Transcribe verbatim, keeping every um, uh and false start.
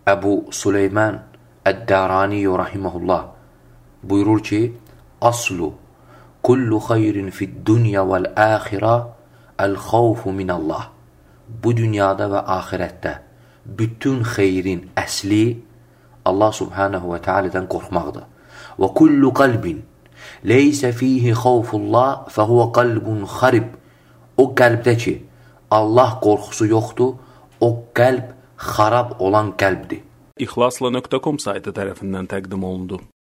Əbu Süleyman Əd-Darani rahimehullah buyurur ki, aslu kullu xeyrin fid-dunya vəl-axirə əl-xawfu minəllah. Bu dünyada və axirətdə bütün xeyrin əsli Allah subhanahu və teala'dan qorxmaqdır. Və kullu qalbin leysə fihi xawfullah fəhuvə qalbun xarib. O qəlbdə ki, Allah qorxusu yoxdur, o qəlb xarab olan qəlbdir. İxlasla nöqtə com saytı tərəfindən təqdim olundu.